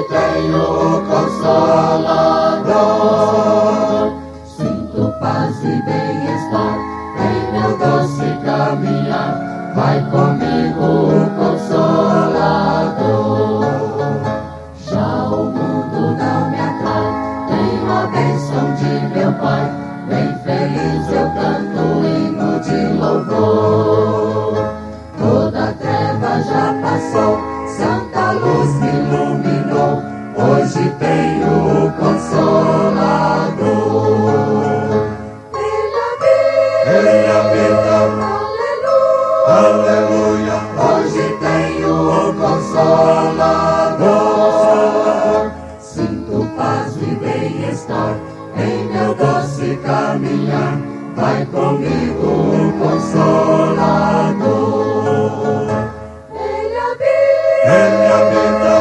tenho o Consolador. Sinto paz e bem-estar em meu doce caminhar. Vai comigo o Consolador. Já o mundo não me atrai, tenho a bênção de meu Pai. Bem feliz eu canto o hino de louvor. Toda treva já passou, santa luz me iluminou. Hoje tenho o Consolador. Ele habita, aleluia. Hoje tenho o Consolador. Sinto paz e bem-estar em meu doce caminhar. Vai comigo o Consolador. Ele habita,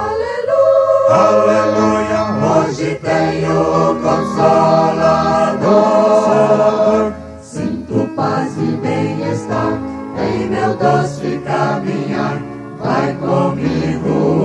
aleluia. Hoje tenho o Consolador. Sinto paz e bem-estar em meu doce caminhar. Vai comigo